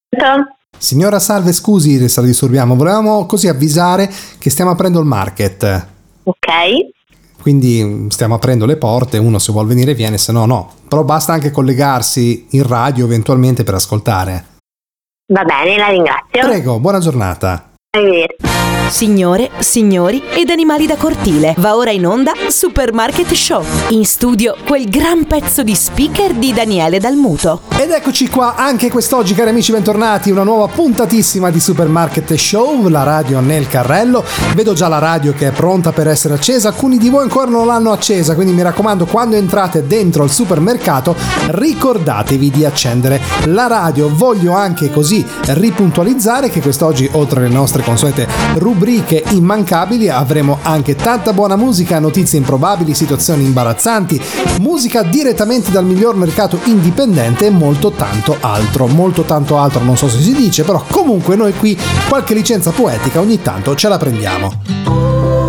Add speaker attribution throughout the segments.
Speaker 1: Signora, salve, scusi se la disturbiamo, volevamo così avvisare che stiamo aprendo il market.
Speaker 2: Ok.
Speaker 1: Quindi stiamo aprendo le porte, uno se vuol venire viene, se no no. Però basta anche collegarsi in radio eventualmente per ascoltare.
Speaker 2: Va bene, la ringrazio.
Speaker 1: Prego, buona giornata.
Speaker 2: Arrivederci.
Speaker 3: Signore, signori ed animali da cortile, va ora in onda Supermarket Show. In studio quel gran pezzo di speaker di Daniele Dalmuto.
Speaker 1: Ed eccoci qua anche quest'oggi, cari amici, bentornati, una nuova puntatissima di Supermarket Show, la radio nel carrello. Vedo già la radio che è pronta per essere accesa, alcuni di voi ancora non l'hanno accesa, quindi mi raccomando, quando entrate dentro il supermercato ricordatevi di accendere la radio. Voglio anche così ripuntualizzare che quest'oggi, oltre alle nostre consuete rubriche immancabili, avremo anche tanta buona musica, notizie improbabili, situazioni imbarazzanti, musica direttamente dal miglior mercato indipendente e molto tanto altro, non so se si dice, però comunque noi qui qualche licenza poetica ogni tanto ce la prendiamo.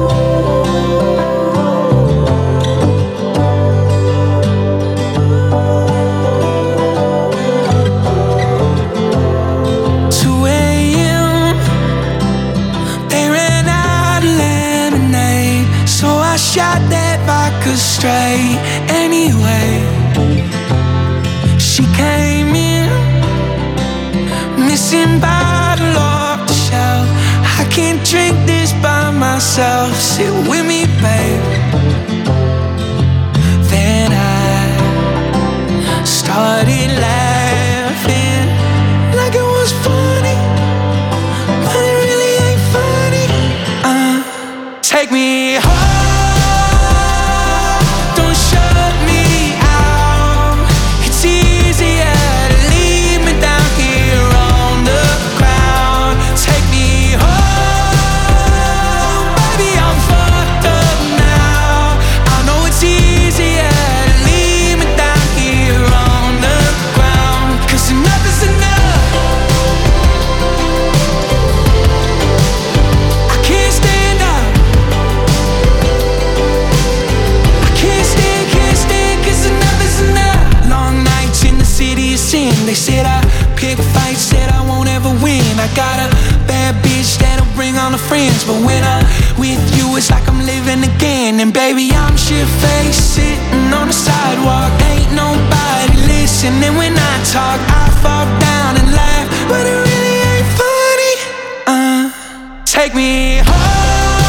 Speaker 4: Shot that vodka straight anyway. She came in, missing bottle off the shelf. I can't drink this by myself. Sit with me, babe. Then I started laughing like it was funny, but it really ain't funny. Take me home. They said I pick fights, said I won't ever win. I got a bad bitch that'll bring all the friends, but when I'm with you it's like I'm living again. And baby, I'm shit-faced, sitting on the sidewalk, ain't nobody listening when I talk. I fall down and laugh, but it really ain't funny. Take me home.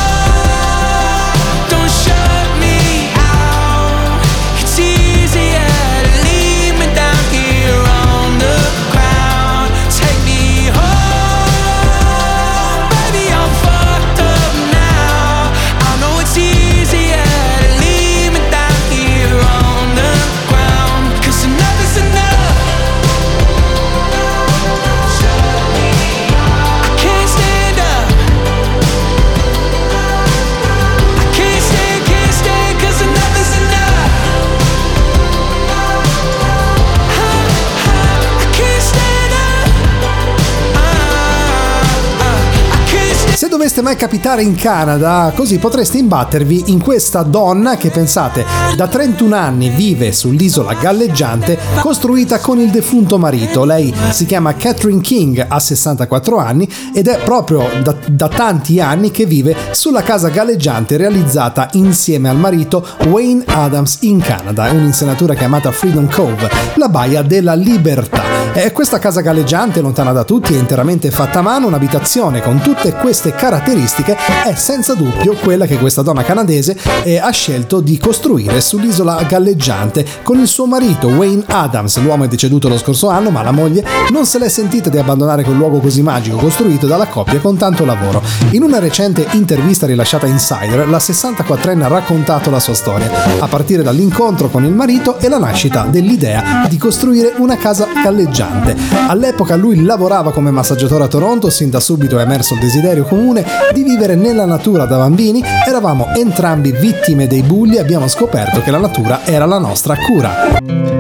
Speaker 1: Se doveste mai capitare in Canada, così potreste imbattervi in questa donna che, pensate, da 31 anni vive sull'isola galleggiante costruita con il defunto marito. Lei si chiama Catherine King, ha 64 anni ed è proprio da tanti anni che vive sulla casa galleggiante realizzata insieme al marito Wayne Adams in Canada, un'insenatura chiamata Freedom Cove, la baia della libertà. E questa casa galleggiante, lontana da tutti, è interamente fatta a mano, un'abitazione con tutte queste caratteristiche è senza dubbio quella che questa donna canadese ha scelto di costruire sull'isola galleggiante con il suo marito Wayne Adams. L'uomo è deceduto lo scorso anno, ma la moglie non se l'è sentita di abbandonare quel luogo così magico costruito dalla coppia con tanto lavoro. In una recente intervista rilasciata a Insider, la 64enne ha raccontato la sua storia, a partire dall'incontro con il marito e la nascita dell'idea di costruire una casa galleggiante. All'epoca lui lavorava come massaggiatore a Toronto, sin da subito è emerso il desiderio comune di vivere nella natura da bambini. Eravamo entrambi vittime dei bulli e abbiamo scoperto che la natura era la nostra cura.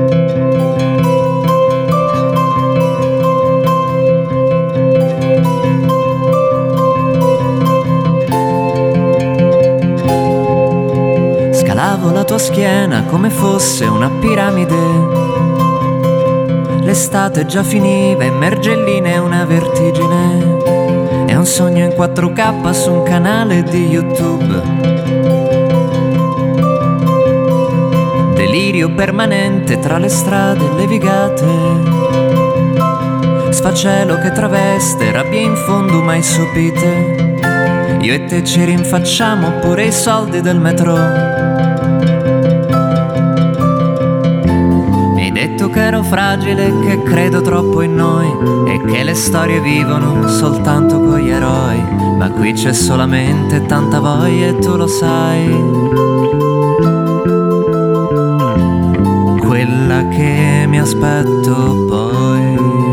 Speaker 5: Scalavo la tua schiena come fosse una piramide. L'estate già finiva, immergelline e un 4K su un canale di YouTube. Delirio permanente tra le strade levigate, sfacelo che traveste rabbia in fondo mai sopite. Io e te ci rinfacciamo pure i soldi del metro. Mi hai detto che ero fragile, che credo troppo in noi e che le storie vivono soltanto con gli eroi. Ma qui c'è solamente tanta voglia e tu lo sai. Quella che mi aspetto poi.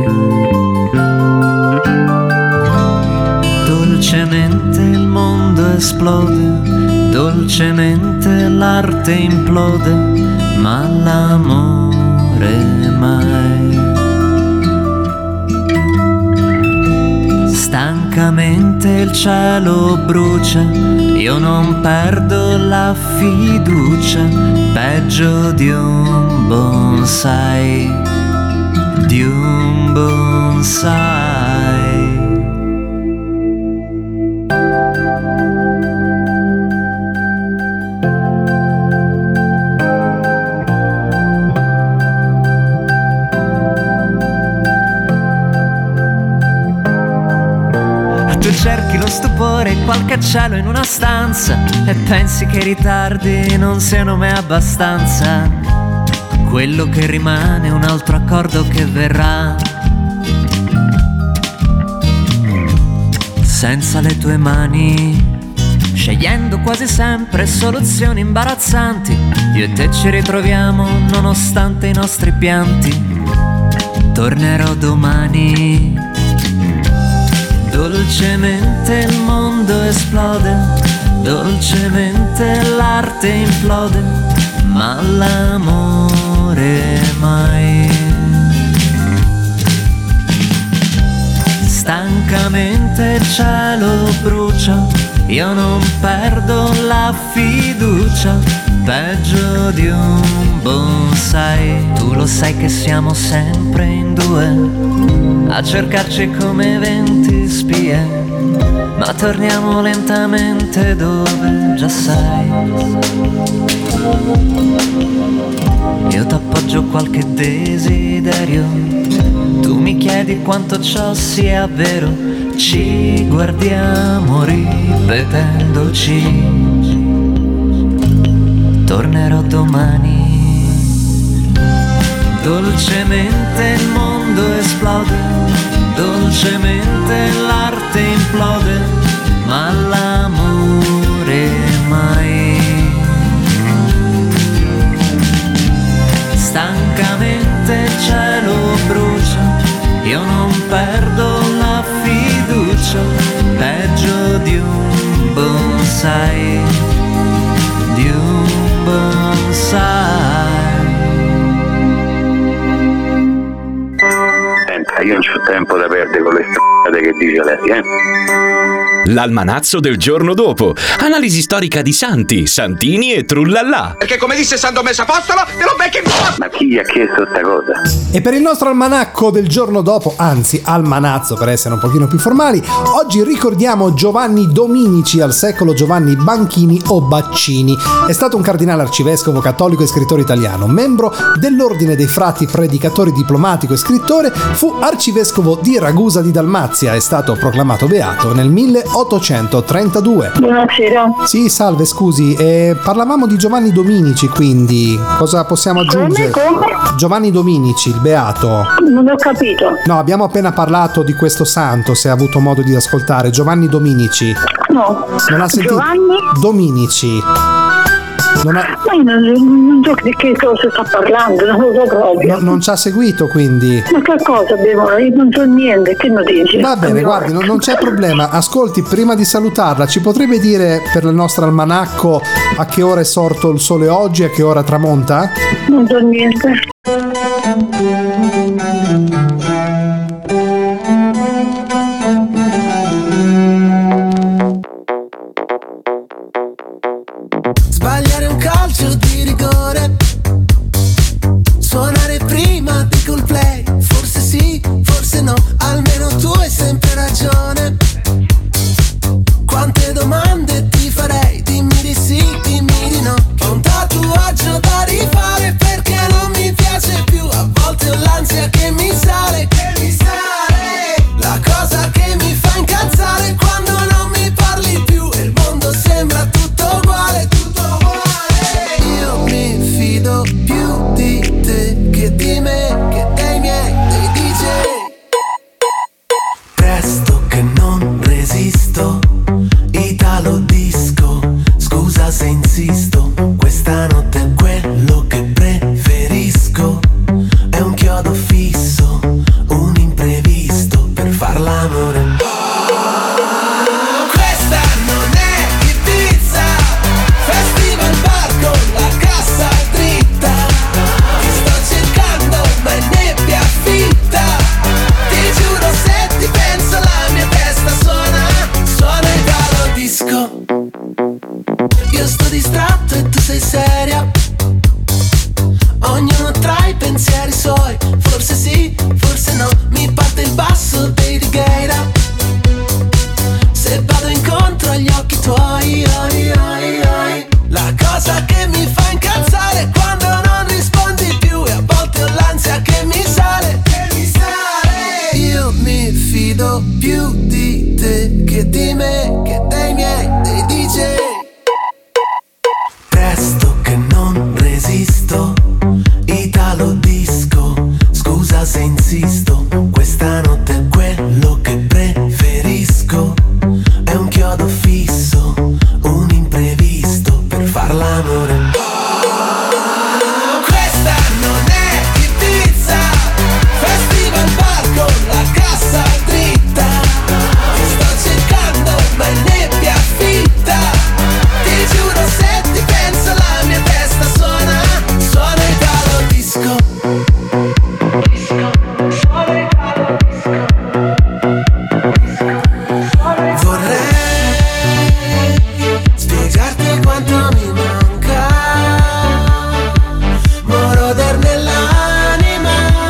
Speaker 5: Dolcemente il mondo esplode, dolcemente l'arte implode, ma l'amore mai. Stancamente il cielo brucia, io non perdo la fiducia, peggio di un bonsai, di un bonsai. Tu cerchi lo stupore e qualche cielo in una stanza e pensi che i ritardi non siano mai abbastanza. Quello che rimane è un altro accordo che verrà. Senza le tue mani, scegliendo quasi sempre soluzioni imbarazzanti, io e te ci ritroviamo nonostante i nostri pianti. Tornerò domani. Dolcemente il mondo esplode, dolcemente l'arte implode, ma l'amore mai. Stancamente il cielo brucia, io non perdo la fiducia, peggio di un bonsai. Tu lo sai che siamo sempre in due a cercarci come 20 spie, ma torniamo lentamente dove già sai. Io t'appoggio qualche desiderio, tu mi chiedi quanto ciò sia vero, ci guardiamo ripetendoci. Tornerò domani. Dolcemente il mondo esplode, dolcemente l'arte implode, ma l'amore mai. Stancamente il cielo brucia, io non perdo la fiducia, peggio di un bonsai, di un bonsai.
Speaker 6: Io non c'ho tempo da perdere con le strade che dice lei,
Speaker 7: L'almanazzo del giorno dopo. Analisi storica di santi, santini e trullallà.
Speaker 8: Perché come disse San Tommaso Apostolo, te lo becchi in
Speaker 6: Ma chi gli ha chiesto sta cosa?
Speaker 1: E per il nostro almanacco del giorno dopo, anzi almanazzo per essere un pochino più formali, oggi ricordiamo Giovanni Dominici, al secolo Giovanni Banchini o Baccini. È stato un cardinale arcivescovo cattolico e scrittore italiano, membro dell'ordine dei frati predicatori, diplomatico e scrittore. Fu arcivescovo di Ragusa di Dalmazia, è stato proclamato beato nel 1832.
Speaker 2: Buonasera.
Speaker 1: Sì, salve, scusi, parlavamo di Giovanni Dominici, quindi cosa possiamo aggiungere?
Speaker 2: Come?
Speaker 1: Giovanni Dominici, il beato.
Speaker 2: Non ho capito.
Speaker 1: No, abbiamo appena parlato di questo santo, se ha avuto modo di ascoltare. Giovanni Dominici.
Speaker 2: No.
Speaker 1: Non ha sentito?
Speaker 2: Giovanni
Speaker 1: Dominici. Non ha...
Speaker 2: Ma io non so di che cosa sta parlando, non lo so proprio.
Speaker 1: non ci ha seguito, quindi.
Speaker 2: Ma che cosa abbiamo? Io non so niente, che notizie?
Speaker 1: Va bene, guardi, non c'è problema. Ascolti, prima di salutarla, ci potrebbe dire per il nostro almanacco a che ora è sorto il sole oggi e a che ora tramonta?
Speaker 2: Non so niente.
Speaker 9: Sbagliare un calcio di rigore, suonare prima di col play, forse sì, forse no, almeno tu hai sempre ragione. mi fido più di te che di me, che dei miei, dei DJ. Presto che non resisto, Italo disco, scusa se insisto, questa notte è quello che preferisco, è un chiodo fisso, un imprevisto per far l'amore. Questa non è Ibiza, festival bar con la cassa dritta, ti sto cercando ma in nebbia fitta, ti giuro se ti penso la mia testa suona Italo disco. Vorrei spiegarti quanto mi manca, moroder nell'anima.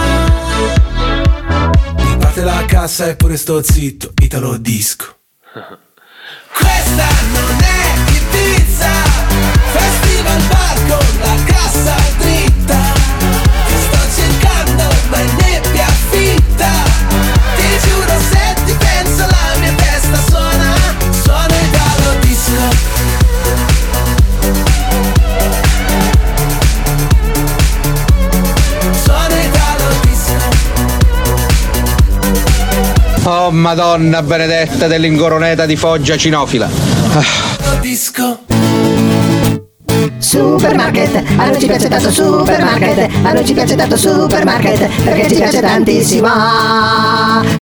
Speaker 9: Mi parte la cassa eppure sto zitto, Italo disco. Questa non è Ibiza, festival bar con la cassa dritta, ti sto cercando ma in nebbia fitta, ti giuro se ti penso la mia testa suona Italo disco. Suona Italo disco.
Speaker 10: Oh Madonna benedetta dell'ingoroneta di Foggia cinofila.
Speaker 9: Disco.
Speaker 11: Supermarket, a noi ci piace tanto Supermarket, a noi ci piace tanto Supermarket, perché ci piace tantissimo.